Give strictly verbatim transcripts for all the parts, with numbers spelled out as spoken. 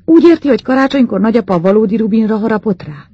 Úgy érti, hogy karácsonykor nagyapa valódi Rubinra harapott rá?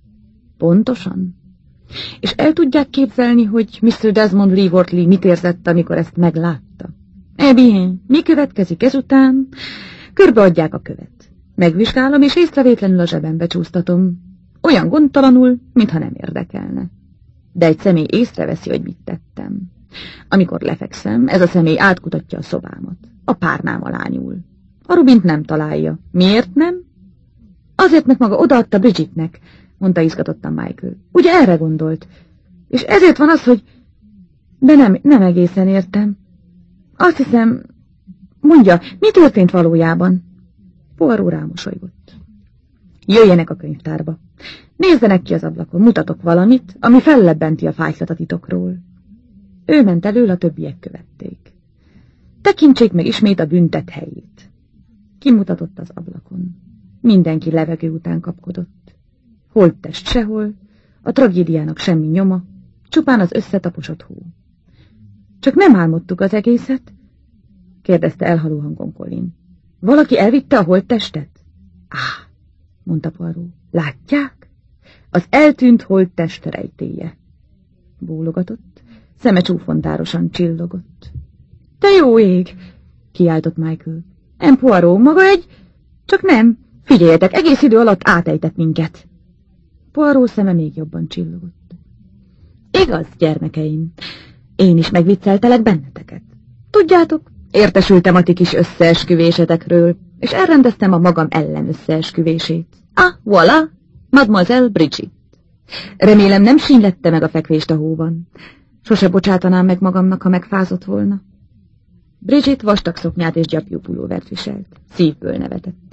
Pontosan. És el tudják képzelni, hogy miszter Desmond Lee Wortley mit érzett, amikor ezt meglátta? Eh bien, mi következik ezután? Körbeadják a követ. Megvizsgálom, és észrevétlenül a zsebembe csúsztatom. Olyan gondtalanul, mintha nem érdekelne. De egy személy észreveszi, hogy mit tettem. Amikor lefekszem, ez a személy átkutatja a szobámat. A párnám alá nyúl. A Rubint nem találja. Miért nem? Azért, mert maga odaadta Bridgetnek, mondta izgatottan Michael. Ugye erre gondolt? És ezért van az, hogy... De nem, nem egészen értem. Azt hiszem... Mondja, mi történt valójában? Poirot rámosolygott. Jöjjenek a könyvtárba. Nézzenek ki az ablakon, mutatok valamit, ami fellebbenti a fájszat a titokról. Ő ment elől, a többiek követték. Tekintsék meg ismét a büntet helyét. Kimutatott az ablakon. Mindenki levegő után kapkodott. Holttest sehol, a tragédiának semmi nyoma, csupán az összetaposott hó. Csak nem álmodtuk az egészet? Kérdezte elhaló hangon Colin. Valaki elvitte a holttestet? Á, mondta Poirot. Látják? Az eltűnt holttest rejtélye. Bólogatott, szeme csúfondárosan csillogott. Te jó ég! Kiáltott Michael. En Poirot, maga egy... Csak nem. Figyeljetek, egész idő alatt átejtett minket. Poirot szeme még jobban csillogott. Igaz, gyermekeim, én is megvicceltelek benneteket. Tudjátok, értesültem a ti kis összeesküvésetekről, és elrendeztem a magam ellen összeesküvését. Ah, voilà, Mademoiselle Bridget. Remélem nem sínylette meg a fekvést a hóban. Sose bocsátanám meg magamnak, ha megfázott volna. Bridget vastag szoknyát és gyapjú pulóvert viselt. Szívből nevetett.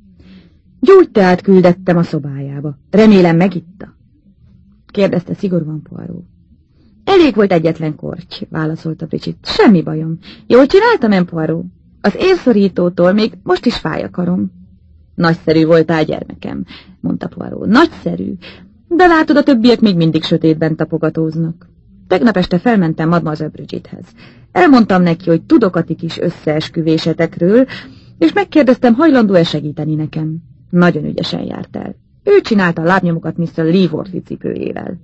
Gyógyteát küldettem a szobájába. Remélem megitta? Kérdezte szigorúan Poirot. Elég volt egyetlen korty, válaszolta Bridget. Semmi bajom. Jól csináltam, en Poirot? Az érszorítótól még most is fáj a karom. Nagyszerű voltál, gyermekem, mondta Poirot. Nagyszerű, de látod, a többiek még mindig sötétben tapogatóznak. Tegnap este felmentem Mademoiselle Bridgethez. Elmondtam neki, hogy tudok a ti kis összeesküvésetekről, és megkérdeztem, hajlandó-e segíteni nekem. Nagyon ügyesen járt el. Ő csinálta a lábnyomokat miszter Lee Wortley cipőjével.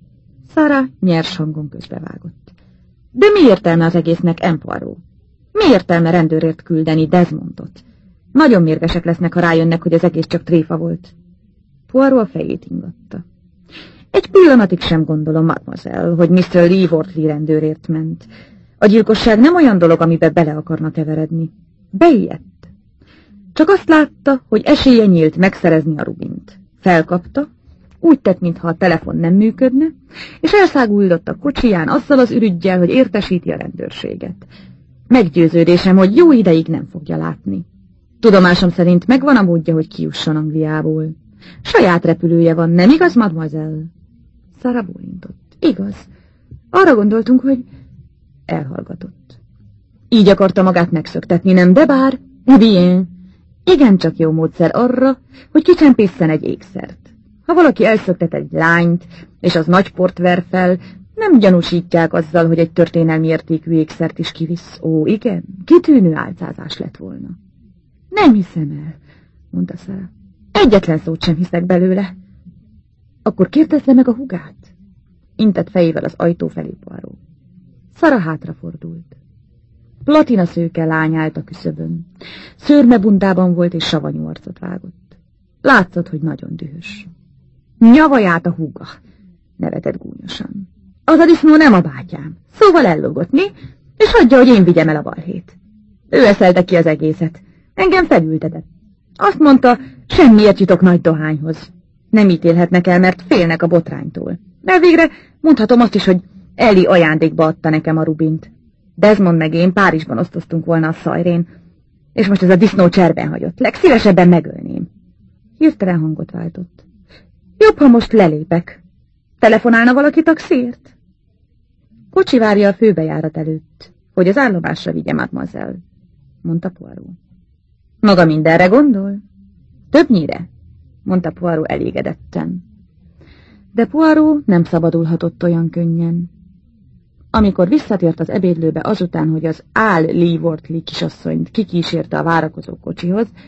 Sarah nyers hangon közbevágott. De mi értelme az egésznek, en Poirot? Mi értelme rendőrért küldeni Desmondot? Nagyon mérgesek lesznek, ha rájönnek, hogy az egész csak tréfa volt. Poirot a fejét ingatta. Egy pillanatig sem gondolom, mademoiselle, hogy miszter Lee Wortley rendőrért ment. A gyilkosság nem olyan dolog, amiben bele akarna keveredni. Beijedt. Csak azt látta, hogy esélye nyílt megszerezni a Rubint. Felkapta, úgy tett, mintha a telefon nem működne, és elszáguldott a kocsiján azzal az ürüggyel, hogy értesíti a rendőrséget. Meggyőződésem, hogy jó ideig nem fogja látni. Tudomásom szerint megvan a módja, hogy kijusson Angliából. Saját repülője van, nem igaz, mademoiselle? Sarah bólintott. Igaz. Arra gondoltunk, hogy... Elhallgatott. Így akarta magát megszöktetni, nem, de bár... Bien. Igencsak jó módszer arra, hogy kicsempészen egy ékszert. Ha valaki elszöktet egy lányt, és az nagy port ver fel, nem gyanúsítják azzal, hogy egy történelmi értékű ékszert is kivisz. Ó, igen, kitűnő álcázás lett volna. Nem hiszem el, mondta Sarah. Egyetlen szót sem hiszek belőle. Akkor kérdezze meg a hugát. Intett fejével az ajtó felé Poirot. Sarah hátrafordult. Platina szőke lány állt a küszöbön. Szőrmebundában volt és savanyú arcot vágott. Látszott, hogy nagyon dühös. Nyavaját a húga, nevetett gúnyosan. Az a disznó nem a bátyám, szóval ellogott, mi? És hagyja, hogy én vigyem el a balhét. Ő eszelte ki az egészet. Engem felültetett. Azt mondta, semmiért jutok nagy dohányhoz. Nem ítélhetnek el, mert félnek a botránytól. De végre mondhatom azt is, hogy Eli ajándékba adta nekem a Rubint. Desmond meg én Párizsban osztoztunk volna a szajrén, és most ez a disznó cserben hagyott. Legszívesebben megölném. Hirtelen hangot váltott. Jobb, ha most lelépek. Telefonálna valaki taxiért? Kocsi várja a főbejárat előtt, hogy az állomásra vigye, mademoiselle, mondta Poirot. Maga mindenre gondol? Többnyire, mondta Poirot elégedetten. De Poirot nem szabadulhatott olyan könnyen. Amikor visszatért az ebédlőbe azután, hogy az Áll Lee Wortley kisasszonyt kikísérte a várakozó kocsihoz,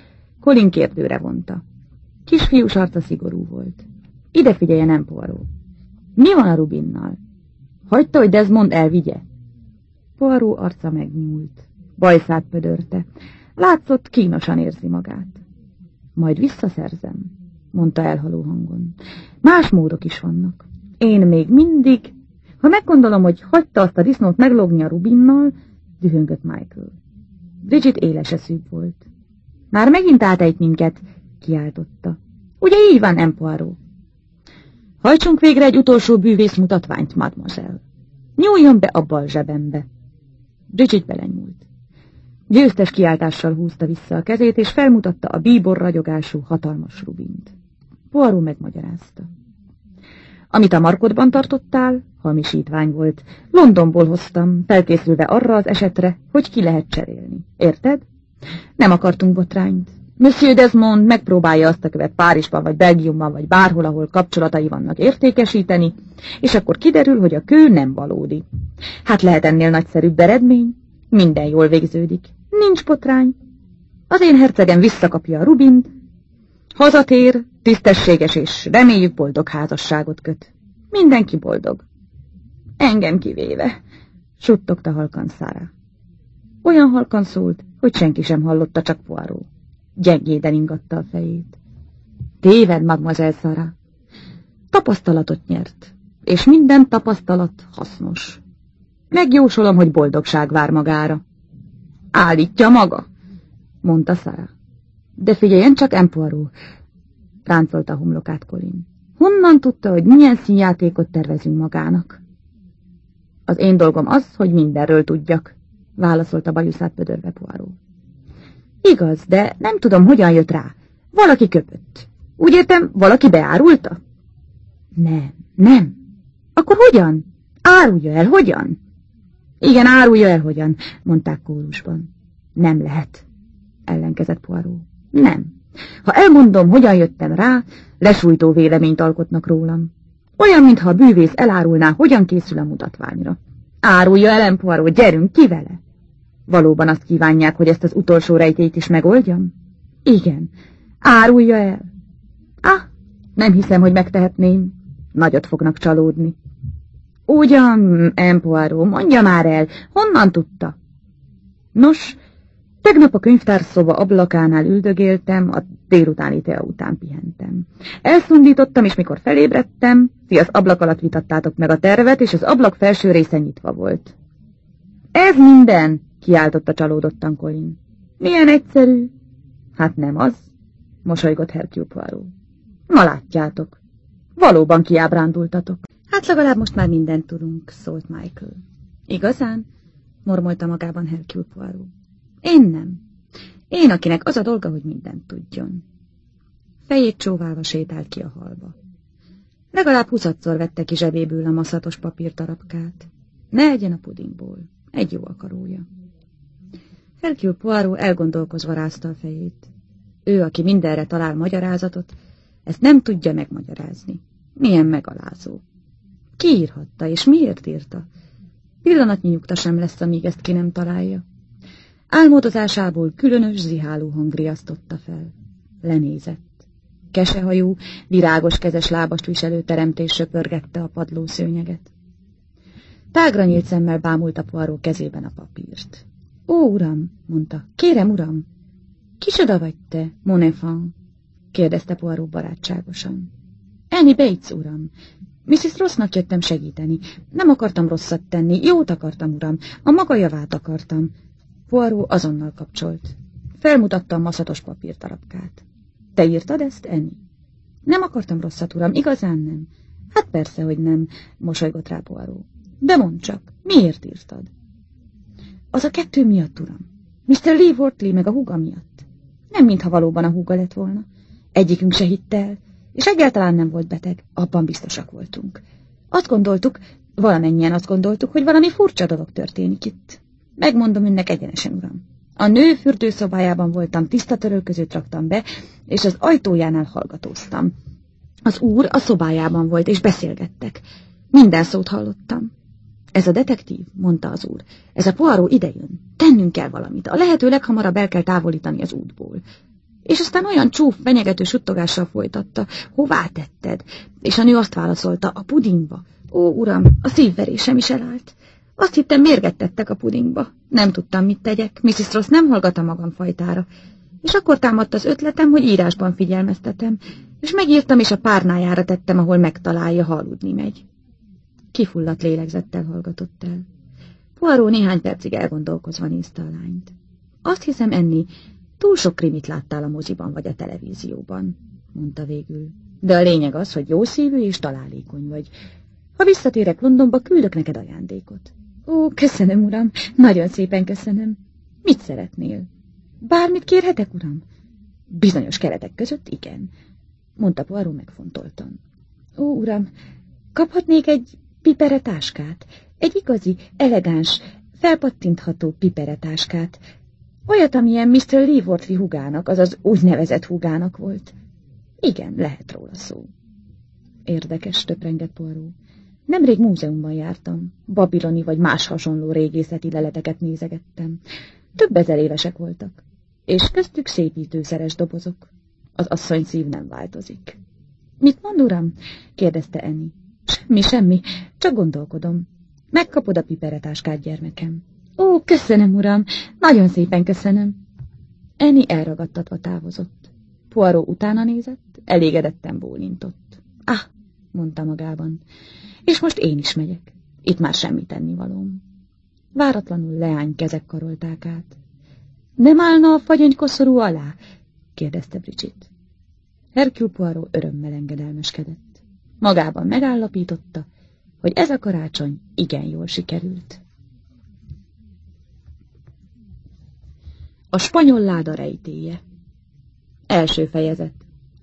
Colin kérdőre vonta. Kisfiús arca szigorú volt. Ide figyelje, nem Poirot. Mi van a Rubinnal? Hagyta, hogy Desmond elvigye? Poirot arca megnyúlt. Bajszát pödörte. Látszott, kínosan érzi magát. Majd visszaszerzem, mondta elhaló hangon. Más módok is vannak. Én még mindig... Ha meggondolom, hogy hagyta azt a disznót meglogni a Rubinnal, dühöngött Michael. Bridget éles eszűbb volt. Már megint átejt minket, kiáltotta. Ugye így van, nem Poirot? Hajtsunk végre egy utolsó bűvész mutatványt, mademoiselle. Nyúljon be a bal zsebembe. Bridget belenyúlt. Győztes kiáltással húzta vissza a kezét, és felmutatta a bíbor ragyogású hatalmas Rubint. Poirot megmagyarázta. Amit a markodban tartottál, hamisítvány volt. Londonból hoztam, felkészülve arra az esetre, hogy ki lehet cserélni. Érted? Nem akartunk botrányt. Monsieur Desmond megpróbálja azt a követ Párizsban, vagy Belgiumban, vagy bárhol, ahol kapcsolatai vannak, értékesíteni, és akkor kiderül, hogy a kő nem valódi. Hát lehet ennél nagyszerűbb eredmény? Minden jól végződik. Nincs botrány. Az én hercegem visszakapja a Rubint, hazatér, tisztességes és reméljük boldog házasságot köt. Mindenki boldog. Engem kivéve, suttogta halkan Sarah. Olyan halkan szólt, hogy senki sem hallotta, csak Poirot. Gyengéden ingatta a fejét. Téved, mademoiselle Sarah. Tapasztalatot nyert, és minden tapasztalat hasznos. Megjósolom, hogy boldogság vár magára. Állítja maga, mondta Sarah. De figyeljen csak, em Poirot, ráncolta a homlokát Colin. Honnan tudta, hogy milyen színjátékot tervezünk magának? Az én dolgom az, hogy mindenről tudjak, válaszolta bajuszát pödörve Poirot. Igaz, de nem tudom, hogyan jött rá. Valaki köpött. Úgy értem, valaki beárulta? Nem, nem. Akkor hogyan? Árulja el, hogyan? Igen, árulja el, hogyan, mondták kórusban. Nem lehet, ellenkezett Poirot. Nem. Ha elmondom, hogyan jöttem rá, lesújtó véleményt alkotnak rólam. Olyan, mintha a bűvész elárulná, hogyan készül a mutatványra. Árulja el, em Poirot, gyerünk ki vele! Valóban azt kívánják, hogy ezt az utolsó rejtélyt is megoldjam? Igen. Árulja el. Ah, nem hiszem, hogy megtehetném. Nagyot fognak csalódni. Ugyan, em Poirot, mondja már el, honnan tudta? Nos, tegnap a könyvtárszoba ablakánál üldögéltem, a délutáni tea után pihentem. Elszundítottam, és mikor felébredtem, ti az ablak alatt vitattátok meg a tervet, és az ablak felső része nyitva volt. Ez minden, kiáltotta csalódottan Colin. Milyen egyszerű? Hát nem az, mosolygott Hercule Poirot. Na látjátok, valóban kiábrándultatok. Hát legalább most már mindent tudunk, szólt Michael. Igazán? Mormolta magában Hercule Poirot. Én nem. Én, akinek az a dolga, hogy mindent tudjon. Fejét csóválva sétált ki a hallba. Legalább huszadszor vette ki zsebéből a maszatos papírtarapkát. Ne egyen a pudingból, egy jó akarója. Hercule Poirot elgondolkozva rázta a fejét. Ő, aki mindenre talál magyarázatot, ezt nem tudja megmagyarázni. Milyen megalázó. Ki írhatta, és miért írta? Pillanatnyi nyugta sem lesz, amíg ezt ki nem találja. Álmodozásából különös ziháló hang riasztotta fel. Lenézett. Kesehajú, virágos kezes lábast viselő teremtés söpörgette a padló szőnyeget. Tágra nyílt szemmel bámulta Poirot kezében a papírt. Ó, uram, mondta, kérem, uram. Kicsoda vagy te, mon enfant? Kérdezte Poirot barátságosan. Annie Bates, uram. missziz Rossnak jöttem segíteni. Nem akartam rosszat tenni, jót akartam, uram. A maga javát akartam. Poirot azonnal kapcsolt. Felmutatta a maszatos papírtarapkát. Te írtad ezt, Annie? Nem akartam rosszat, uram, igazán nem. Hát persze, hogy nem, mosolygott rá Poirot. De mondd csak, miért írtad? Az a kettő miatt, uram. miszter Lee Wortley meg a húga miatt. Nem mintha valóban a húga lett volna. Egyikünk se hitte el, és egyáltalán nem volt beteg, abban biztosak voltunk. Azt gondoltuk, valamennyien azt gondoltuk, hogy valami furcsa dolog történik itt. Megmondom önnek egyenesen, uram. A nő fürdőszobájában voltam, tiszta törölközőt raktam be, és az ajtójánál hallgatóztam. Az úr a szobájában volt, és beszélgettek. Minden szót hallottam. Ez a detektív, mondta az úr. Ez a Poirot idejön. Tennünk kell valamit. A lehető leghamarabb el kell távolítani az útból. És aztán olyan csúf, fenyegető suttogással folytatta, hová tetted? És a nő azt válaszolta, a pudingba. Ó, uram, a szívverésem is elállt. Azt hittem, mérget tettek a pudingba. Nem tudtam, mit tegyek. missziz Ross nem hallgat a magam fajtára. És akkor támadt az ötletem, hogy írásban figyelmeztetem, és megírtam, és a párnájára tettem, ahol megtalálja, ha aludni megy. Kifulladt lélegzettel hallgatott el. Poirot néhány percig elgondolkozva nézte a lányt. Azt hiszem, Annie, túl sok krimit láttál a moziban vagy a televízióban, mondta végül. De a lényeg az, hogy jószívű és találékony vagy. Ha visszatérek Londonba, küldök neked ajándékot. Ó, köszönöm, uram, nagyon szépen köszönöm. Mit szeretnél? Bármit kérhetek, uram? Bizonyos keretek között igen, mondta Poirot megfontoltan. Ó, uram, kaphatnék egy piperetáskát? Egy igazi, elegáns, felpattintható piperetáskát. Olyat, amilyen miszter Leavortley húgának, azaz úgynevezett húgának volt. Igen, lehet róla szó. Érdekes, töprengett Poirot. Nemrég múzeumban jártam. Babiloni vagy más hasonló régészeti leleteket nézegettem. Több ezer évesek voltak. És köztük szépítőszeres dobozok. Az asszony szív nem változik. Mit mond, uram? Kérdezte Annie. Semmi, semmi, csak gondolkodom. Megkapod a piperetáskát, gyermekem. Ó, köszönöm, uram, nagyon szépen köszönöm. Annie elragadtatva távozott. Poirot utána nézett, elégedetten bólintott. Ah, mondta magában, és most én is megyek. Itt már semmi tennivalóm. Váratlanul leány kezek karolták át. Nem állna a fagyonykoszorú alá? kérdezte Bridget. Hercule Poirot örömmel engedelmeskedett. Magában megállapította, hogy ez a karácsony igen jól sikerült. A spanyol láda rejtélye. Első fejezet.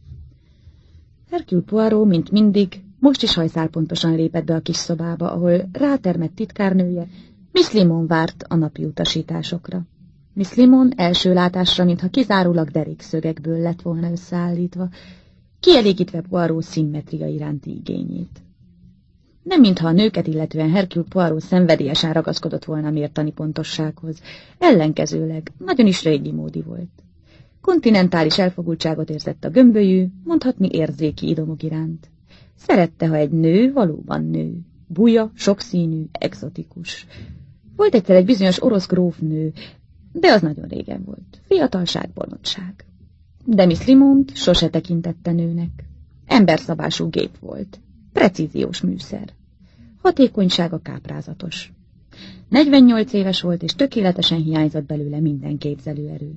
Hercule Poirot, mint mindig, most is hajszálpontosan lépett be a kis szobába, ahol rátermett titkárnője, Miss Limon várt a napi utasításokra. Miss Limon első látásra, mintha kizárólag derékszögekből lett volna összeállítva, kielégítve Poirot szimmetria iránti igényét. Nem mintha a nőket illetően Hercule Poirot szenvedélyesen ragaszkodott volna a mértani pontossághoz, ellenkezőleg nagyon is régi módi volt. Kontinentális elfogultságot érzett a gömbölyű, mondhatni érzéki idomok iránt. Szerette, ha egy nő valóban nő, buja, sokszínű, egzotikus. Volt egyszer egy bizonyos orosz grófnő, de az nagyon régen volt. Fiatalság, bolondság. De Miss Limont sose tekintette nőnek. Emberszabású gép volt. Precíziós műszer. Hatékonysága káprázatos. negyvennyolc éves volt, és tökéletesen hiányzott belőle minden képzelőerő.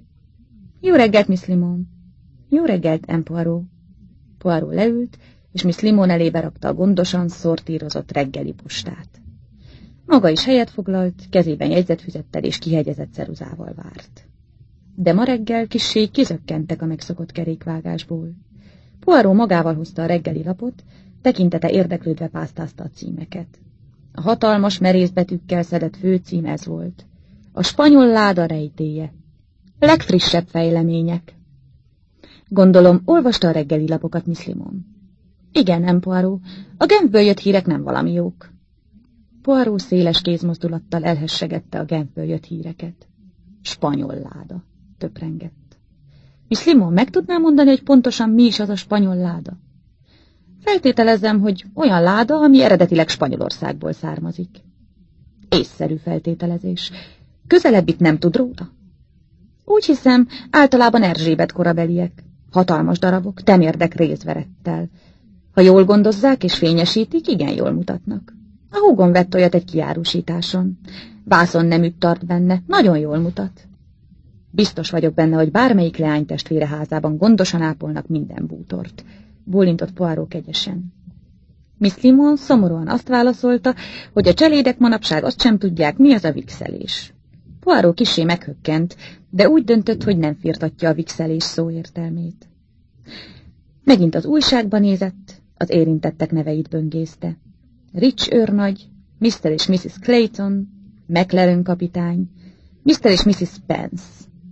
Jó reggelt, Miss Limon! Jó reggelt, M. Poirot! Poirot leült, és Miss Limon elébe rakta a gondosan szortírozott reggeli postát. Maga is helyet foglalt, kezében jegyzetfüzettel és kihegyezett ceruzával várt. De ma reggel kissé kizökkentek a megszokott kerékvágásból. Poirot magával hozta a reggeli lapot, tekintete érdeklődve pásztázta a címeket. A hatalmas merészbetűkkel szedett főcím ez volt. A spanyol láda rejtélye. Legfrissebb fejlemények. Gondolom, olvasta a reggeli lapokat, Miss Limon. Igen, nem, Poirot. A Genfből jött hírek nem valami jók. Poirot széles kézmozdulattal elhessegette a Genfből jött híreket. Spanyol láda, töprengett. Miss Limon, meg tudná mondani, hogy pontosan mi is az a spanyol láda? Feltételezem, hogy olyan láda, ami eredetileg Spanyolországból származik. Észszerű feltételezés. Közelebbit nem tud róla? Úgy hiszem, általában Erzsébet korabeliek. Hatalmas darabok, temérdek rézverettel. Ha jól gondozzák és fényesítik, igen jól mutatnak. A húgom vett olyat egy kiárusításon. Vászon neműt tart benne, nagyon jól mutat. Biztos vagyok benne, hogy bármelyik leánytestvére házában gondosan ápolnak minden bútort. Bólintott Poirot kegyesen. Miss Limon szomorúan azt válaszolta, hogy a cselédek manapság azt sem tudják, mi az a vixelés. Poirot kissé meghökkent, de úgy döntött, hogy nem firtatja a vixelés szó értelmét. Megint az újságban nézett, az érintettek neveit böngészte. Rich őrnagy, miszter és missziz Clayton, McLaren kapitány, miszter és missziz Spence.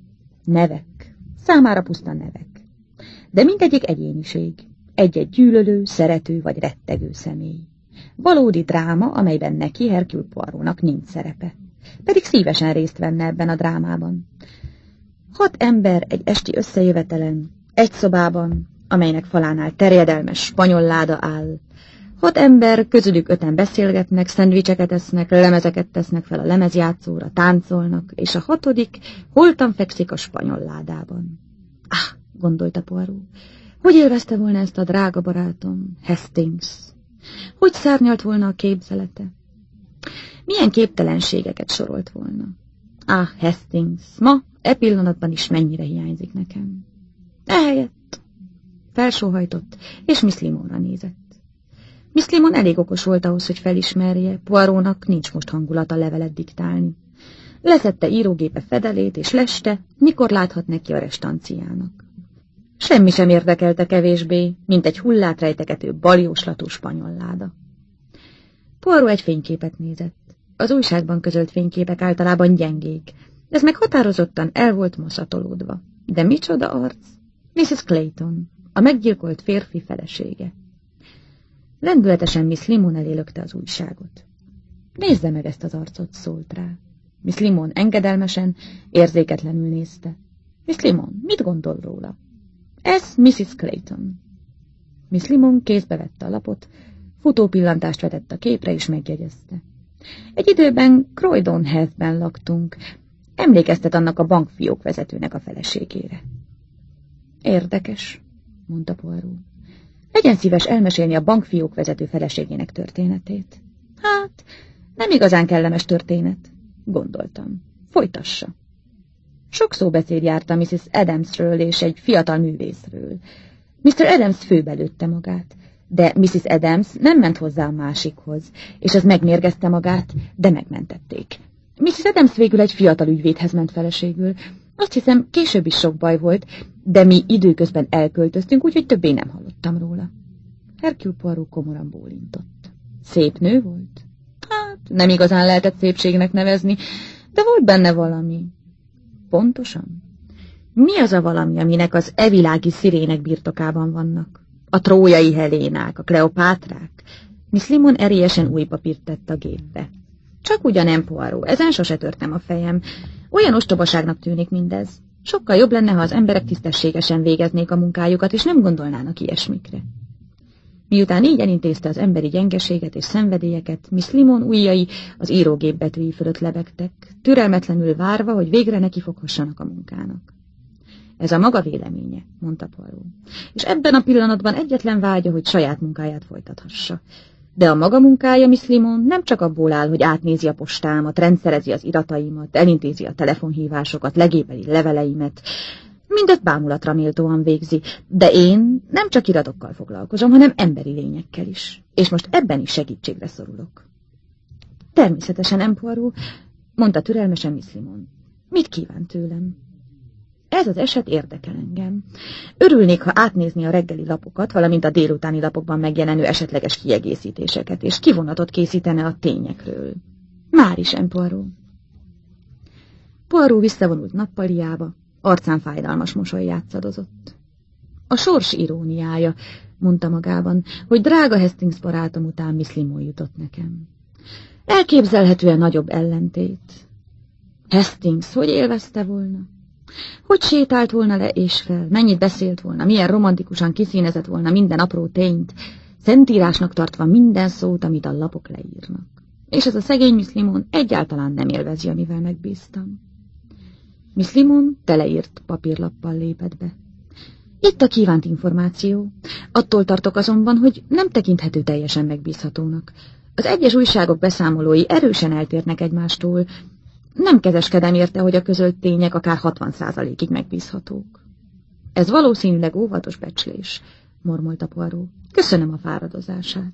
Nevek, számára puszta nevek. De mindegyik egyéniség, egy-egy gyűlölő, szerető vagy rettegő személy. Valódi dráma, amelyben neki, Hercule Poirotnak nincs szerepe. Pedig szívesen részt venne ebben a drámában. Hat ember egy esti összejövetelen, egy szobában, amelynek falánál terjedelmes spanyol láda áll. Hat ember, közülük öten beszélgetnek, szendvicseket esznek, lemezeket tesznek fel a lemezjátszóra, táncolnak, és a hatodik holtan fekszik a spanyol ládában. Ah, gondolta Poirot, hogy élvezte volna ezt a drága barátom, Hastings? Hogy szárnyalt volna a képzelete? Milyen képtelenségeket sorolt volna? Ah, Hastings, ma, e pillanatban is mennyire hiányzik nekem. Ehelyett felsóhajtott, és Miss Limonra nézett. Miss Limon elég okos volt ahhoz, hogy felismerje, Poirotnak nincs most hangulata levelet diktálni. Leszedte írógépe fedelét, és leste, mikor láthat neki a restanciának. Semmi sem érdekelte kevésbé, mint egy hullát rejtegető baljóslatú spanyol láda. Poirot egy fényképet nézett. Az újságban közölt fényképek általában gyengék, ez meg határozottan el volt maszatolódva. De micsoda arc? miszisz Clayton, a meggyilkolt férfi felesége. Lendületesen Miss Limon elé lökte az újságot. Nézze meg ezt az arcot, szólt rá. Miss Limon engedelmesen, érzéketlenül nézte. Miss Limon, mit gondol róla? Ez misszisz Clayton. Miss Limon kézbe vette a lapot, futó pillantást vetett a képre, és megjegyezte. Egy időben Croydon Heathben laktunk. Emlékeztet annak a bankfiók vezetőnek a feleségére. Érdekes, mondta Poirot. Legyen szíves elmesélni a bankfiók vezető feleségének történetét. Hát, nem igazán kellemes történet, gondoltam. Folytassa. Sok szóbeszéd járt a misszisz Adamsről és egy fiatal művészről. miszter Adams főbelőtte magát, de misszisz Adams nem ment hozzá a másikhoz, és ez megmérgezte magát, de megmentették. misszisz Adams végül egy fiatal ügyvédhez ment feleségül. Azt hiszem, később is sok baj volt, de mi időközben elköltöztünk, úgyhogy többé nem hallottam róla. Hercule Poirot komoran bólintott. Szép nő volt? Hát, nem igazán lehetett szépségnek nevezni, de volt benne valami. Pontosan? Mi az a valami, aminek az evilági szirének birtokában vannak? A trójai Helénák, a Kleopátrák? Miss Limon erélyesen új papírt tett a gépbe. Csak ugyanem, Poirot, ezen sose törtem a fejem. Olyan ostobaságnak tűnik mindez. Sokkal jobb lenne, ha az emberek tisztességesen végeznék a munkájukat, és nem gondolnának ilyesmikre. Miután így elintézte az emberi gyengeséget és szenvedélyeket, Miss Limon ujjai az írógép betűi fölött lebegtek, türelmetlenül várva, hogy végre nekifoghassanak a munkának. Ez a maga véleménye, mondta Poirot, és ebben a pillanatban egyetlen vágya, hogy saját munkáját folytathassa. De a maga munkája, Miss Limon, nem csak abból áll, hogy átnézi a postámat, rendszerezi az irataimat, elintézi a telefonhívásokat, legébeli leveleimet. Mindezt bámulatra méltóan végzi, de én nem csak iratokkal foglalkozom, hanem emberi lényekkel is. És most ebben is segítségre szorulok. Természetesen, nem, Poirot, mondta türelmesen Miss Limon. Mit kíván tőlem? Ez az eset érdekel engem. Örülnék, ha átnézni a reggeli lapokat, valamint a délutáni lapokban megjelenő esetleges kiegészítéseket, és kivonatot készítene a tényekről. Már is, Poirot. Poirot visszavonult nappaliába, arcán fájdalmas mosoly játszadozott. A sors iróniája, mondta magában, hogy drága Hastings barátom után Miss Limon jutott nekem. Elképzelhetően nagyobb ellentét. Hastings hogy élvezte volna? Hogy sétált volna le és fel, mennyit beszélt volna, milyen romantikusan kiszínezett volna minden apró tényt, szentírásnak tartva minden szót, amit a lapok leírnak. És ez a szegény Miss Limon egyáltalán nem élvezi, amivel megbíztam. Miss Limon teleírt papírlappal lépett be. Itt a kívánt információ. Attól tartok azonban, hogy nem tekinthető teljesen megbízhatónak. Az egyes újságok beszámolói erősen eltérnek egymástól. Nem kezeskedem érte, hogy a közölt tények akár hatvan százalékig megbízhatók. Ez valószínűleg óvatos becslés, mormolta Poirot. Köszönöm a fáradozását.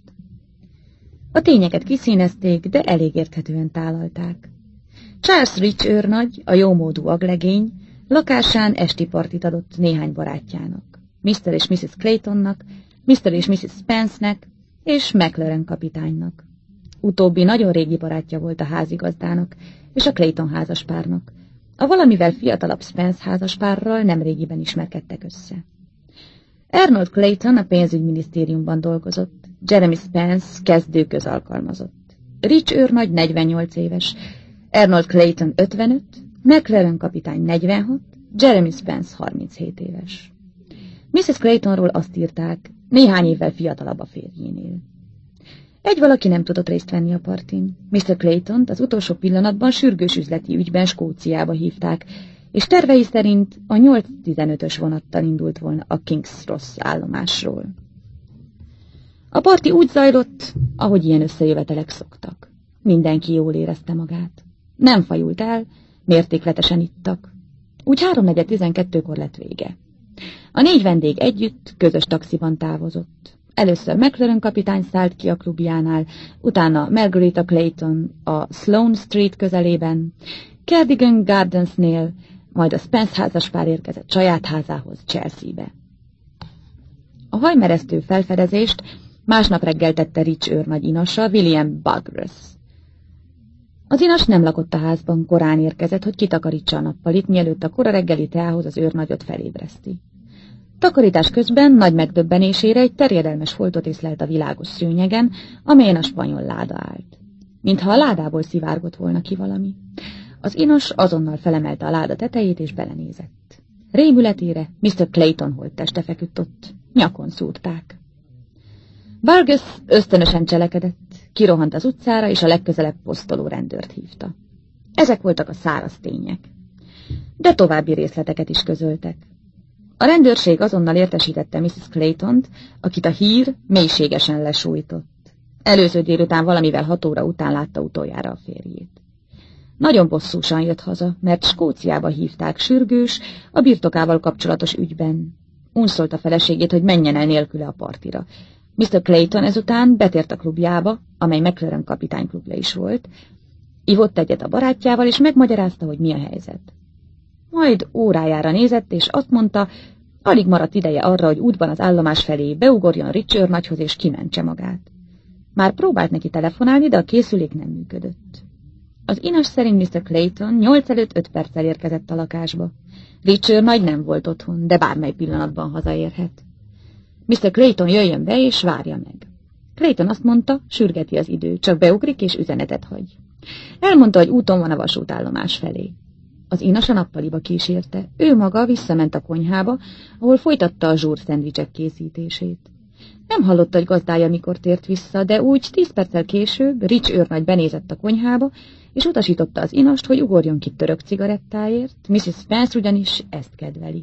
A tényeket kiszínezték, de elég érthetően tálalták. Charles Rich őrnagy, a jómódú aglegény, lakásán esti partit adott néhány barátjának. miszter és misszisz Claytonnak, miszter és misszisz Spence-nek és McLaren kapitánynak. Utóbbi nagyon régi barátja volt a házigazdának és a Clayton házaspárnak. A valamivel fiatalabb Spence házaspárral nemrégiben ismerkedtek össze. Arnold Clayton a pénzügyminisztériumban dolgozott, Jeremy Spence kezdő közalkalmazott. Rich őrnagy negyvennyolc éves, Arnold Clayton ötvenöt, McLaren kapitány negyvenhat, Jeremy Spence harminchét éves. miszisz Claytonról azt írták, néhány évvel fiatalabb a férjénél. Egy valaki nem tudott részt venni a partin. miszter Claytont az utolsó pillanatban sürgős üzleti ügyben Skóciába hívták, és tervei szerint a nyolc tizenötös vonattal indult volna a King's Cross állomásról. A parti úgy zajlott, ahogy ilyen összejövetelek szoktak. Mindenki jól érezte magát. Nem fajult el, mértékletesen ittak. Úgy háromnegyed tizenkettőkor lett vége. A négy vendég együtt közös taxiban távozott. Először McLaren kapitány szállt ki a klubjánál, utána Margarita Clayton a Sloane Street közelében, Cardigan Gardensnél, majd a Spence házaspár érkezett saját házához, Chelsea-be. A hajmeresztő felfedezést másnap reggel tette Rich őrnagy inasa, William Bugras. Az inas nem lakott a házban, korán érkezett, hogy kitakarítsa a nappalit, mielőtt a kora reggeli teához az őrnagyot felébreszti. Takarítás közben nagy megdöbbenésére egy terjedelmes foltot észlelt a világos szőnyegen, amelyen a spanyol láda állt. Mintha a ládából szivárgott volna ki valami. Az inas azonnal felemelte a láda tetejét és belenézett. Rémületére miszter Clayton holtteste feküdt ott, nyakon szúrták. Burgess ösztönösen cselekedett, kirohant az utcára, és a legközelebb posztoló rendőrt hívta. Ezek voltak a száraz tények. De további részleteket is közöltek. A rendőrség azonnal értesítette miszisz Claytont, akit a hír mélységesen lesújtott. Előző délután valamivel hat óra után látta utoljára a férjét. Nagyon bosszúsan jött haza, mert Skóciába hívták sürgős, a birtokával kapcsolatos ügyben. Unszolt a feleségét, hogy menjen el nélküle a partira. miszter Clayton ezután betért a klubjába, amely McLaren kapitány klubja is volt, ivott egyet a barátjával, és megmagyarázta, hogy mi a helyzet. Majd órájára nézett, és azt mondta, alig maradt ideje arra, hogy útban az állomás felé beugorjon Rich őrnagyhoz, és kimentse magát. Már próbált neki telefonálni, de a készülék nem működött. Az inas szerint miszter Clayton nyolc előtt öt perccel érkezett a lakásba. Rich őrnagy nem volt otthon, de bármely pillanatban hazaérhet. miszter Clayton jöjjön be, és várja meg. Clayton azt mondta, sürgeti az idő, csak beugrik, és üzenetet hagy. Elmondta, hogy úton van a vasútállomás felé. Az inas a nappaliba kísérte. Ő maga visszament a konyhába, ahol folytatta a zsúr szendvicsek készítését. Nem hallotta, hogy gazdája mikor tért vissza, de úgy tíz perccel később Rich őrnagy benézett a konyhába, és utasította az inast, hogy ugorjon ki török cigarettáért, miszisz Spence ugyanis ezt kedveli.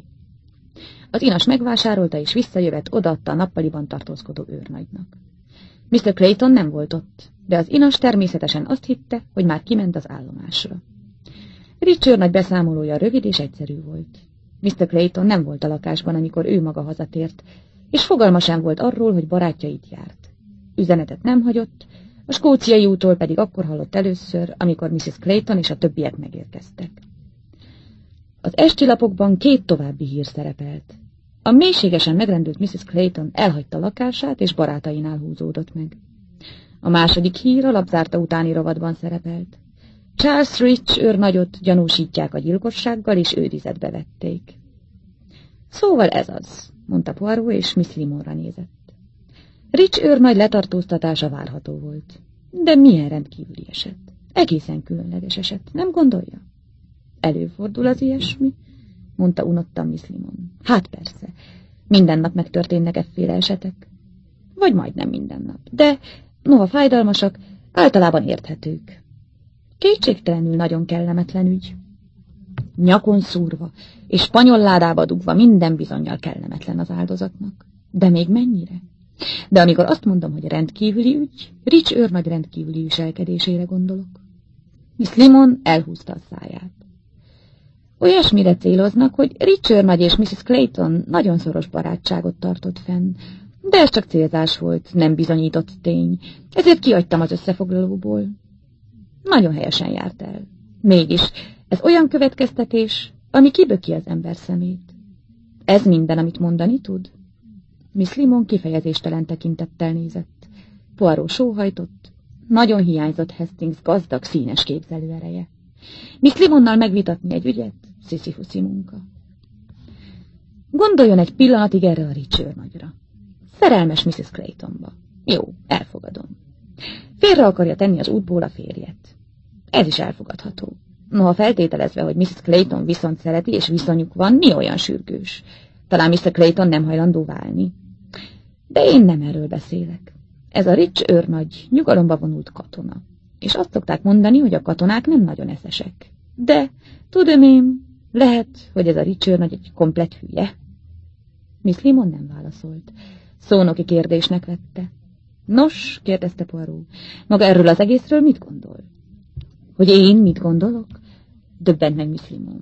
Az inas megvásárolta, és visszajövet, odaadta a nappaliban tartózkodó őrnagynak. miszter Clayton nem volt ott, de az inas természetesen azt hitte, hogy már kiment az állomásra. Rich őrnagy beszámolója rövid és egyszerű volt. miszter Clayton nem volt a lakásban, amikor ő maga hazatért, és fogalma sem volt arról, hogy barátja itt járt. Üzenetet nem hagyott, a skóciai útról pedig akkor hallott először, amikor miszisz Clayton és a többiek megérkeztek. Az esti lapokban két további hír szerepelt. A mélységesen megrendült miszisz Clayton elhagyta lakását, és barátainál húzódott meg. A második hír a lapzárta utáni rovatban szerepelt. Charles Rich őrnagyot gyanúsítják a gyilkossággal, és őrizetbe vették. Szóval ez az, mondta Poirot, és Miss Limonra nézett. Rich őrnagy letartóztatása várható volt. De milyen rendkívüli eset? Egészen különleges eset, nem gondolja? Előfordul az ilyesmi? Mondta unottan Miss Limon. Hát persze, minden nap megtörténnek efféle esetek. Vagy majdnem minden nap. De, noha fájdalmasak, általában érthetők. Kétségtelenül nagyon kellemetlen ügy. Nyakon szúrva, és spanyol ládába dugva minden bizonnyal kellemetlen az áldozatnak. De még mennyire? De amikor azt mondom, hogy rendkívüli ügy, Rich őrnagy rendkívüli viselkedésére gondolok. Miss Limon elhúzta a száját. Olyasmire céloznak, hogy Rich őrnagy és miszisz Clayton nagyon szoros barátságot tartott fenn, de ez csak célzás volt, nem bizonyított tény, ezért kihagytam az összefoglalóból. Nagyon helyesen járt el. Mégis, ez olyan következtetés, ami kiböki az ember szemét. Ez minden, amit mondani tud? Miss Limon kifejezéstelen tekintettel nézett. Poirot sóhajtott. Nagyon hiányzott Hastings gazdag, színes képzelőereje. Miss Limonnal megvitatni egy ügyet? Sziszifuszi munka. Gondoljon egy pillanatig erre a Rich őrnagyra. Szerelmes miszisz Claytonba. Jó, elfogadom. Félre akarja tenni az útból a férjet. Ez is elfogadható. Noha feltételezve, hogy missus Clayton viszont szereti, és viszonyuk van, mi olyan sürgős? Talán miszter Clayton nem hajlandó válni. De én nem erről beszélek. Ez a Rich őrnagy nyugalomba vonult katona. És azt szokták mondani, hogy a katonák nem nagyon eszesek. De, tudom én, lehet, hogy ez a Rich őrnagy egy komplett hülye. Miss Limon nem válaszolt. Szónoki kérdésnek vette. Nos, kérdezte Poirot, maga erről az egészről mit gondol? Hogy én mit gondolok? Döbbent meg Miss Limon.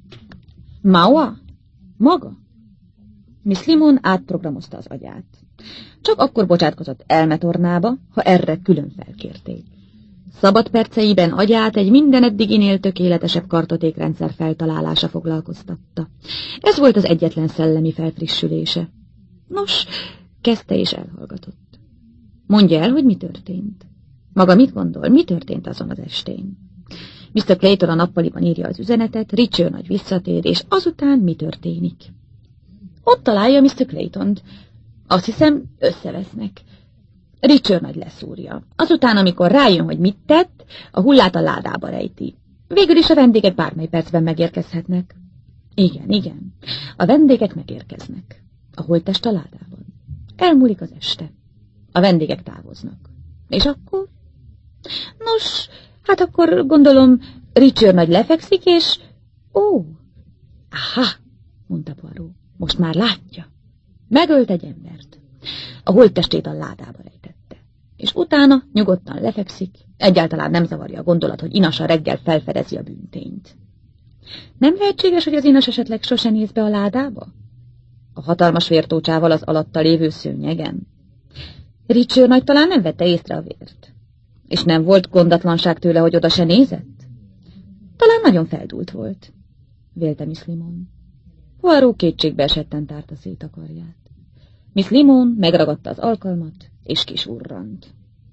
Maua? Maga? Miss Limon átprogramozta az agyát. Csak akkor bocsátkozott elmetornába, ha erre külön felkérték. Szabad perceiben agyát egy minden eddiginél tökéletesebb kartotékrendszer feltalálása foglalkoztatta. Ez volt az egyetlen szellemi felfrissülése. Nos, kezdte és elhallgatott. Mondja el, hogy mi történt. Maga mit gondol, mi történt azon az estén? miszter Clayton a nappaliban írja az üzenetet, Rich őrnagy visszatér, és azután mi történik? Ott találja miszter Claytont. Azt hiszem, összevesznek. Rich őrnagy leszúrja. Azután, amikor rájön, hogy mit tett, a hullát a ládába rejti. Végül is a vendégek bármely percben megérkezhetnek. Igen, igen. A vendégek megérkeznek. A holttest a ládában. Elmúlik az este. A vendégek távoznak. És akkor? Nos, hát akkor gondolom, Rich őrnagy lefekszik, és... Ó, aha, mondta Poirot. Most már látja. Megölt egy embert. A holttestét a ládába rejtette. És utána nyugodtan lefekszik, egyáltalán nem zavarja a gondolat, hogy Inasa reggel felfedezi a bűntényt. Nem lehetséges, hogy az Inas esetleg sose néz be a ládába? A hatalmas vértócsával az alatta lévő szőnyegen. Rich őrnagy talán nem vette észre a vért. És nem volt gondatlanság tőle, hogy oda se nézett? Talán nagyon feldúlt volt, vélte Miss Limon. Poirot kétségbe esetten tárta szét a karját. Miss Limon megragadta az alkalmat, és kisurrant.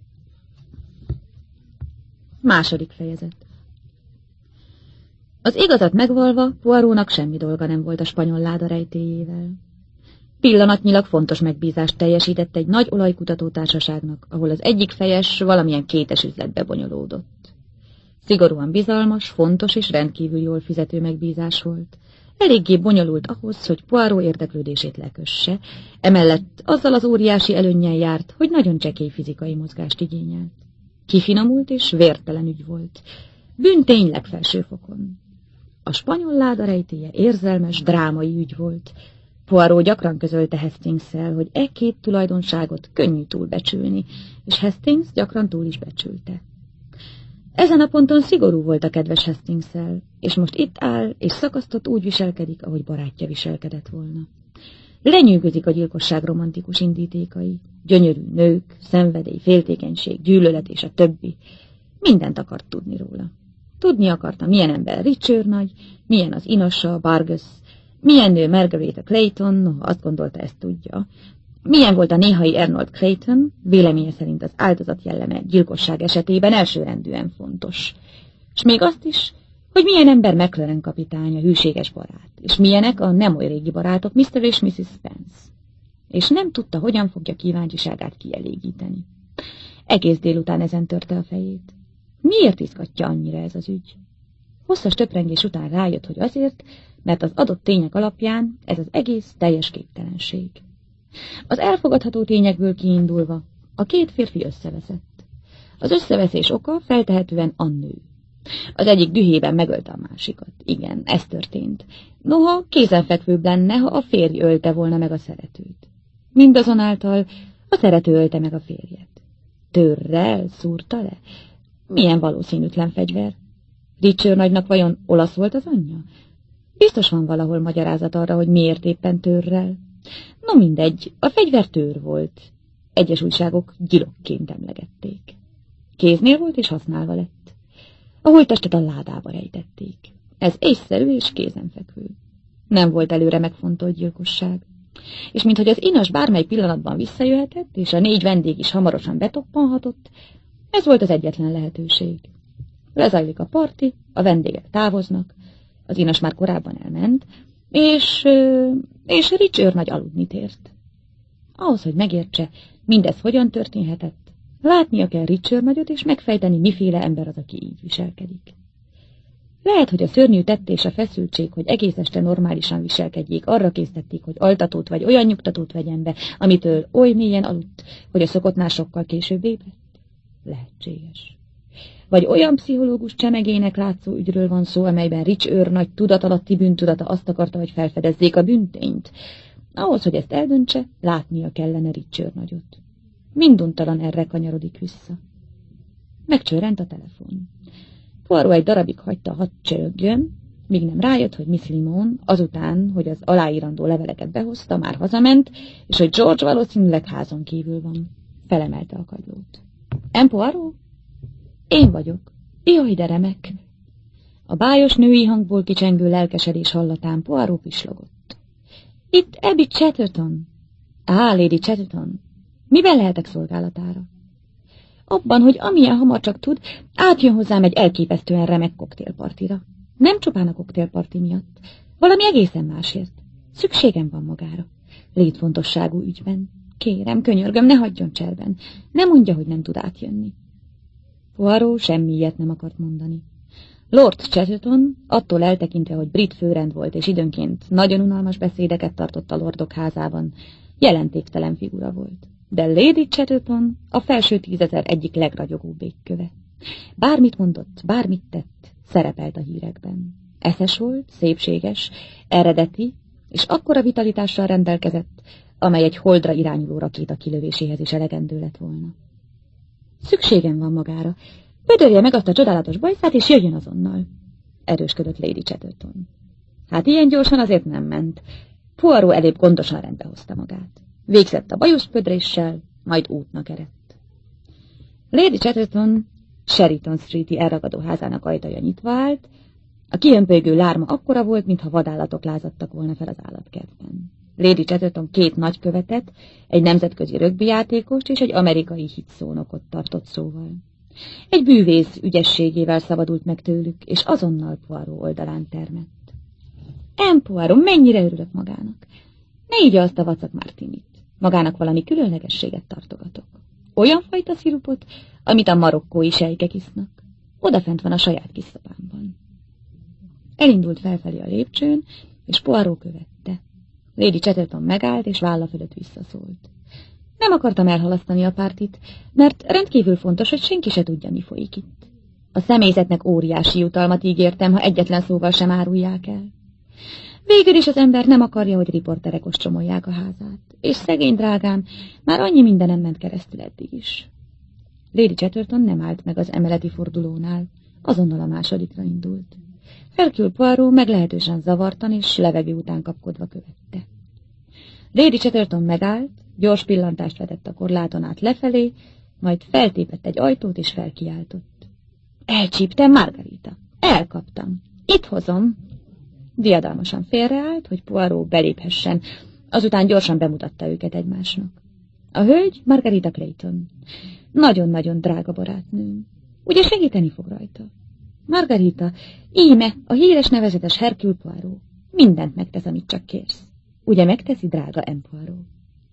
Második fejezet. Az igazat megvalva, Poirotnak semmi dolga nem volt a spanyol láda rejtélyével. Pillanatnyilag fontos megbízást teljesített egy nagy olajkutató társaságnak, ahol az egyik fejes valamilyen kétes üzletbe bonyolódott. Szigorúan bizalmas, fontos és rendkívül jól fizető megbízás volt. Eléggé bonyolult ahhoz, hogy Poirot érdeklődését lekösse, emellett azzal az óriási előnnyel járt, hogy nagyon csekély fizikai mozgást igényelt. Kifinomult és vértelen ügy volt. Bűntény legfelső fokon. A spanyol láda rejtélye érzelmes, drámai ügy volt. Poirot gyakran közölte Hastings-szel, hogy e két tulajdonságot könnyű túlbecsülni, és Hastings gyakran túl is becsülte. Ezen a ponton szigorú volt a kedves Hastings-szel, és most itt áll, és szakasztott úgy viselkedik, ahogy barátja viselkedett volna. Lenyűgözik a gyilkosság romantikus indítékai, gyönyörű nők, szenvedély, féltékenység, gyűlölet és a többi. Mindent akart tudni róla. Tudni akarta, milyen ember Rich őrnagy, milyen az Inasa, Burgess, milyen nő Margarita Clayton, noha azt gondolta, ezt tudja. Milyen volt a néhai Arnold Clayton, véleménye szerint az áldozat jelleme gyilkosság esetében elsőrendűen fontos. És még azt is, hogy milyen ember McLaren kapitány, a hűséges barát, és milyenek a nem oly régi barátok miszter és missziz Spence. És nem tudta, hogyan fogja kíváncsiságát kielégíteni. Egész délután ezen törte a fejét. Miért izgatja annyira ez az ügy? Hosszas töprengés után rájött, hogy azért, mert az adott tények alapján ez az egész teljes képtelenség. Az elfogadható tényekből kiindulva a két férfi összeveszett. Az összeveszés oka feltehetően a nő. Az egyik dühében megölte a másikat. Igen, ez történt. Noha kézenfekvőbb lenne, ha a férj ölte volna meg a szeretőt. Mindazonáltal a szerető ölte meg a férjet. Törrel szúrta le? Milyen valószínűtlen fegyver. Rich őrnagynak vajon olasz volt az anyja? Biztos van valahol magyarázat arra, hogy miért éppen törrel. No mindegy, a fegyver tőr volt. Egyes újságok gyilokként emlegették. Kéznél volt és használva lett. A holttestet a ládába rejtették. Ez észszerű és kézenfekvő. Nem volt előre megfontolt gyilkosság. És minthogy az Inas bármely pillanatban visszajöhetett, és a négy vendég is hamarosan betoppanhatott, ez volt az egyetlen lehetőség. Lezajlik a parti, a vendégek távoznak, az Inas már korábban elment, és, és Rich őrnagy aludni tért. Ahhoz, hogy megértse, mindez hogyan történhetett, látnia kell Rich őrnagyot, és megfejteni, miféle ember az, aki így viselkedik. Lehet, hogy a szörnyű tett és a feszültség, hogy egész este normálisan viselkedjék, arra késztették, hogy altatót vagy olyan nyugtatót vegyen be, amitől oly mélyen aludt, hogy a szokottnál sokkal később ébredt. Lehetséges. Vagy olyan pszichológus csemegének látszó ügyről van szó, amelyben Rich őr nagy tudatalatti bűntudata azt akarta, hogy felfedezzék a bűntényt. Ahhoz, hogy ezt eldöntse, látnia kellene Rich őr nagyot. Minduntalan erre kanyarodik vissza. Megcsörrent a telefon. Poirot egy darabig hagyta, hadd csörögjön, míg nem rájött, hogy Miss Limon azután, hogy az aláírandó leveleket behozta, már hazament, és hogy George valószínűleg házon kívül van. Felemelte a kagylót. En Poirot? Én vagyok. Jaj, de remek! A bájos női hangból kicsengő lelkesedés hallatán Poirot pislogott. Itt Abby Chatterton. Á, Lady Chatterton. Miben lehetek szolgálatára? Abban, hogy amilyen hamar csak tud, átjön hozzám egy elképesztően remek koktélpartira. Nem csupán a koktélparti miatt, valami egészen másért. Szükségem van magára. Létfontosságú ügyben. Kérem, könyörgöm, ne hagyjon cserben. Ne mondja, hogy nem tud átjönni. Poirot semmi ilyet nem akart mondani. Lord Chatterton, attól eltekintve, hogy brit főrend volt, és időnként nagyon unalmas beszédeket tartott a lordok házában, jelentéktelen figura volt. De Lady Chatterton a felső tízezer egyik legragyogóbb égköve. Bármit mondott, bármit tett, szerepelt a hírekben. Eszes volt, szépséges, eredeti, és akkora vitalitással rendelkezett, amely egy holdra irányuló rakéta kilövéséhez is elegendő lett volna. Szükségem van magára. Pödörje meg azt a csodálatos bajszát, és jöjjön azonnal, erősködött Lady Chatterton. Hát ilyen gyorsan azért nem ment. Poirot elébb gondosan rendbe hozta magát. Végzett a bajuszpödréssel, majd útnak eredt. Lady Chatterton Sheridan Street-i elragadó házának ajtaja nyitva állt, a kiömpölygő lárma akkora volt, mintha vadállatok lázadtak volna fel az állatkertben. Lady Chatterton két nagykövetet, egy nemzetközi rögbijátékost és egy amerikai hitszónokot tartott szóval. Egy bűvész ügyességével szabadult meg tőlük, és azonnal Poirot oldalán termett. En Poirot, mennyire örülök magának! Ne igya azt a vacak Martinit. Magának valami különlegességet tartogatok. Olyan fajta szirupot, amit a marokkói sejkek isznak. Odafent van a saját kis szobámban. Elindult felfelé a lépcsőn, és Poirot követte. Lady Chatterton megállt, és válla fölött visszaszólt. Nem akartam elhalasztani a pártit, mert rendkívül fontos, hogy senki se tudja, mi folyik itt. A személyzetnek óriási jutalmat ígértem, ha egyetlen szóval sem árulják el. Végül is az ember nem akarja, hogy riporterek ostromolják a házát, és szegény drágám, már annyi mindenem ment keresztül eddig is. Lady Chatterton nem állt meg az emeleti fordulónál, azonnal a másodikra indult. Hercule Poirot meglehetősen zavartan és levegő után kapkodva követte. Lady Chatterton megállt, gyors pillantást vetett a korláton át lefelé, majd feltépett egy ajtót és felkiáltott. Elcsíptem, Margarita! Elkaptam! Itt hozom! Diadalmasan félreállt, hogy Poirot beléphessen, azután gyorsan bemutatta őket egymásnak. A hölgy Margarita Clayton. Nagyon-nagyon drága barátnőm. Ugye segíteni fog rajta? Margarita, íme a híres nevezetes Hercule Poirot. Mindent megtesz, amit csak kérsz. Ugye megteszi, drága en Poirot?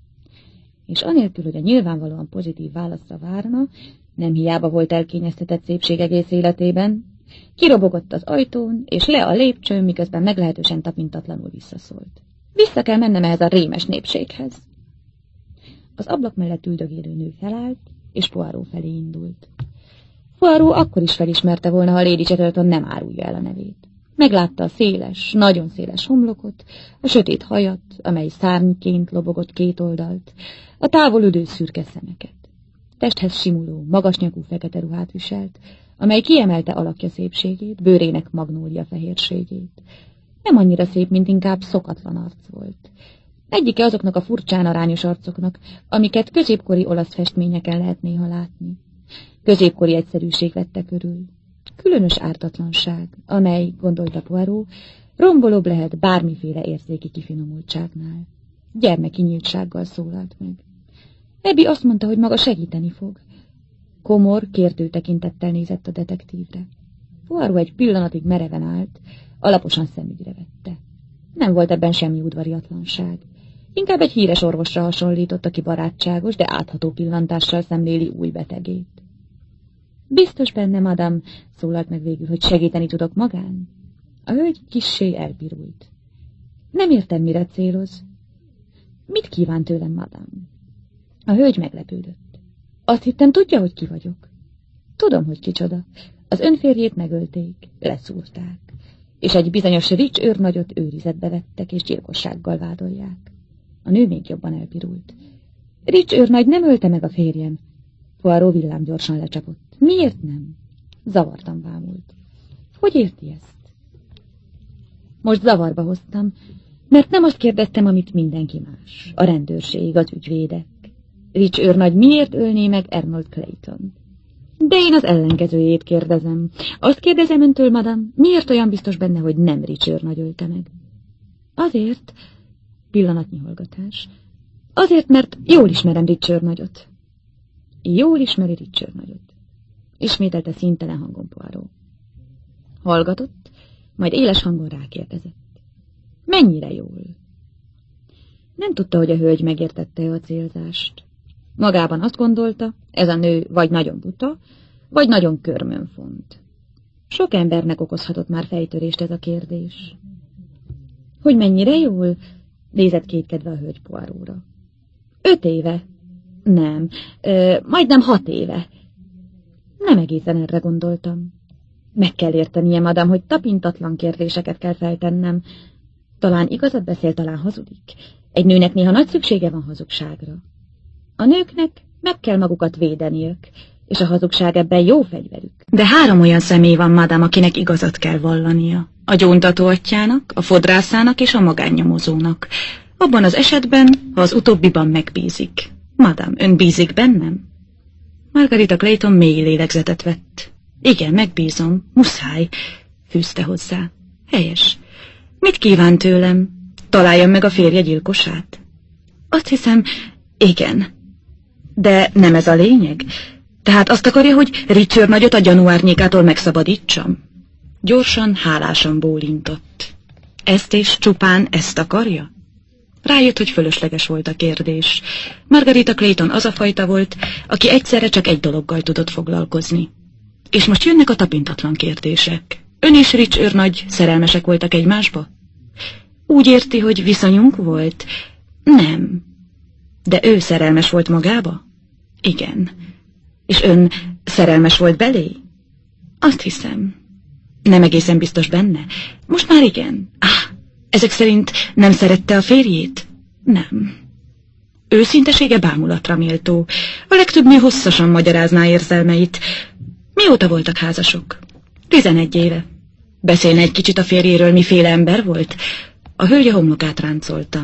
És anélkül, hogy a nyilvánvalóan pozitív válaszra várna, nem hiába volt elkényeztetett szépség egész életében, kirobogott az ajtón, és le a lépcsőn, miközben meglehetősen tapintatlanul visszaszólt. Vissza kell mennem ehhez a rémes népséghez. Az ablak mellett üldögélő nő felállt, és Poirot felé indult. Poirot akkor is felismerte volna, ha Lady Chatterton nem árulja el a nevét. Meglátta a széles, nagyon széles homlokot, a sötét hajat, amely szárnyként lobogott két oldalt, a távolodő szürke szemeket. Testhez simuló, magasnyakú fekete ruhát viselt, amely kiemelte alakja szépségét, bőrének magnólia fehérségét. Nem annyira szép, mint inkább szokatlan arc volt. Egyike azoknak a furcsán arányos arcoknak, amiket középkori olasz festményeken lehet néha látni. Középkori egyszerűség vette körül. Különös ártatlanság, amely, gondolta Poirot, rombolóbb lehet bármiféle érzéki kifinomultságnál. Gyermeki nyíltsággal szólalt meg. Abby azt mondta, hogy maga segíteni fog. Komor, kértő tekintettel nézett a detektívre. Poirot egy pillanatig mereven állt, alaposan szemügyre vette. Nem volt ebben semmi udvariatlanság. Inkább egy híres orvosra hasonlított, aki barátságos, de átható pillantással szemléli új betegét. Biztos benne, madam, szólalt meg végül, hogy segíteni tudok magán. A hölgy kissé elpirult. Nem értem, mire céloz. Mit kíván tőlem, madam? A hölgy meglepődött. Azt hittem, tudja, hogy ki vagyok. Tudom, hogy kicsoda. Az önférjét megölték, leszúrták, és egy bizonyos Rich őrnagyot őrizetbe vettek, és gyilkossággal vádolják. A nő még jobban elpirult. Rich őrnagy nem ölte meg a férjem. Poirot villám gyorsan lecsapott. Miért nem? Zavartan bámult. Hogy érti ezt? Most zavarba hoztam, mert nem azt kérdeztem, amit mindenki más. A rendőrség, az ügyvédek. Rich őrnagy miért ölné meg Arnold Clayton? De én az ellenkezőjét kérdezem. Azt kérdezem öntől, madam, miért olyan biztos benne, hogy nem Rich őrnagy ölte meg? Azért, pillanatnyi hallgatás, azért, mert jól ismerem Rich őrnagyot. Jól ismeri Rich őrnagyot. Ismételte színtelen hangon Poirot. Hallgatott, majd éles hangon rákérdezett. Mennyire jól? Nem tudta, hogy a hölgy megértette a célzást. Magában azt gondolta, ez a nő vagy nagyon buta, vagy nagyon körmönfont. Sok embernek okozhatott már fejtörést ez a kérdés. Hogy mennyire jól? Nézett kétkedve a hölgy Poirotra. Öt éve. Nem, ö, majdnem hat éve. Nem egészen erre gondoltam. Meg kell értenie, madam, hogy tapintatlan kérdéseket kell feltennem. Talán igazat beszél, talán hazudik. Egy nőnek néha nagy szüksége van hazugságra. A nőknek meg kell magukat védeniük, és a hazugság ebben jó fegyverük. De három olyan személy van, madam, akinek igazat kell vallania. A gyóntató atyának, a fodrászának és a magánnyomozónak. Abban az esetben, ha az utóbbiban megbízik. Madam, ön bízik bennem? Margarita Clayton mély lélegzetet vett. Igen, megbízom, muszáj, fűzte hozzá. Helyes. Mit kíván tőlem? Találjam meg a férje gyilkosát? Azt hiszem, igen. De nem ez a lényeg? Tehát azt akarja, hogy Rich őrnagyot a gyanú árnyékától megszabadítsam? Gyorsan, hálásan bólintott. Ezt és csupán ezt akarja? Rájött, hogy fölösleges volt a kérdés. Margarita Clayton az a fajta volt, aki egyszerre csak egy dologgal tudott foglalkozni. És most jönnek a tapintatlan kérdések. Ön és Rich őrnagy szerelmesek voltak egymásba? Úgy érti, hogy viszonyunk volt? Nem. De ő szerelmes volt magába? Igen. És ön szerelmes volt belé? Azt hiszem. Nem egészen biztos benne. Most már igen. Ah, ezek szerint nem szerette a férjét? Nem. Őszintesége bámulatra méltó. A legtöbb nő hosszasan magyarázná érzelmeit. Mióta voltak házasok? Tizenegy éve. Beszélne egy kicsit a férjéről, miféle ember volt? A hölgy a homlokát ráncolta.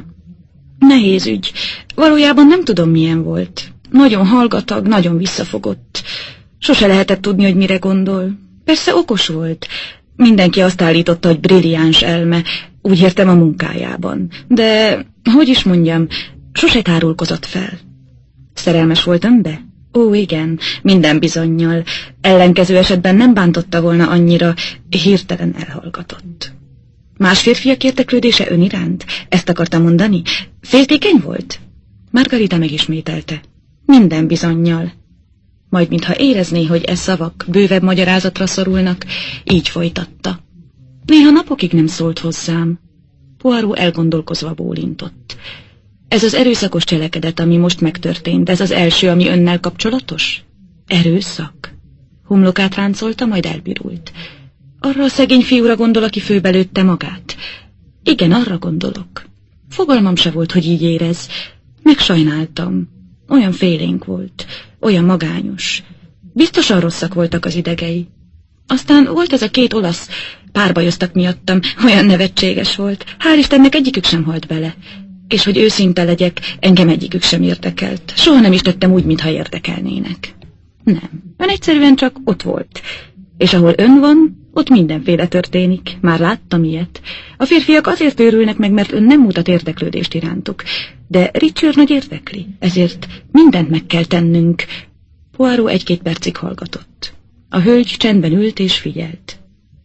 Nehéz ügy. Valójában nem tudom, milyen volt. Nagyon hallgatag, nagyon visszafogott. Sose lehetett tudni, hogy mire gondol. Persze okos volt. Mindenki azt állította, hogy brilliáns elme, úgy értem a munkájában. De, hogy is mondjam, sose tárulkozott fel. Szerelmes volt önbe? Ó, igen, minden bizonnyal. Ellenkező esetben nem bántotta volna annyira, hirtelen elhallgatott. Más férfiak érdeklődése ön iránt? Ezt akarta mondani? Féltékeny volt? Margarita megismételte. Minden bizonnyal. Majd mintha érezné, hogy e szavak bővebb magyarázatra szorulnak, így folytatta. Néha napokig nem szólt hozzám. Poirot elgondolkozva bólintott. Ez az erőszakos cselekedet, ami most megtörtént, ez az első, ami önnel kapcsolatos? Erőszak? Homlokát ráncolta, majd elbirult. Arra a szegény fiúra gondol, aki főbelőtte magát? Igen, arra gondolok. Fogalmam se volt, hogy így érez. Megsajnáltam. Olyan félénk volt, olyan magányos. Biztosan rosszak voltak az idegei. Aztán volt ez a két olasz, párbajoztak miattam, olyan nevetséges volt. Hál' Istennek egyikük sem halt bele. És hogy őszinte legyek, engem egyikük sem érdekelt. Soha nem is tettem úgy, mintha érdekelnének. Nem, ön egyszerűen csak ott volt. És ahol ön van, ott mindenféle történik. Már láttam ilyet. A férfiak azért őrülnek meg, mert ön nem mutat érdeklődést irántuk. De Rich őrnagy érdekli, ezért mindent meg kell tennünk. Poirot egy-két percig hallgatott. A hölgy csendben ült és figyelt.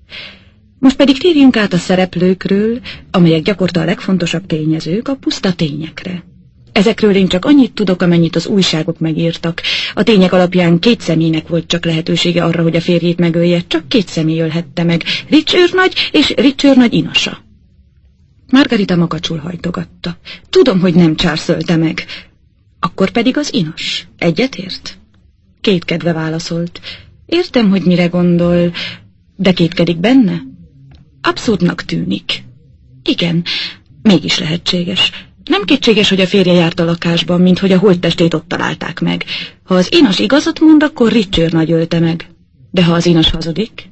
Most pedig térjünk át a szereplőkről, amelyek gyakorta a legfontosabb tényezők, a puszta tényekre. Ezekről én csak annyit tudok, amennyit az újságok megírtak. A tények alapján két személynek volt csak lehetősége arra, hogy a férjét megölje. Csak két személy ölhette meg. Rich őrnagy és Rich őrnagy inasa. Margarita makacsul hajtogatta. Tudom, hogy nem Charles ölte meg. Akkor pedig az inas. Egyetért? Kétkedve válaszolt. Értem, hogy mire gondol, de kétkedik benne? Abszurdnak tűnik. Igen, mégis lehetséges. Nem kétséges, hogy a férje járt a lakásban, mint hogy a holttestét ott találták meg. Ha az inas igazat mond, akkor Rich őrnagy ölte meg. De ha az inas hazudik?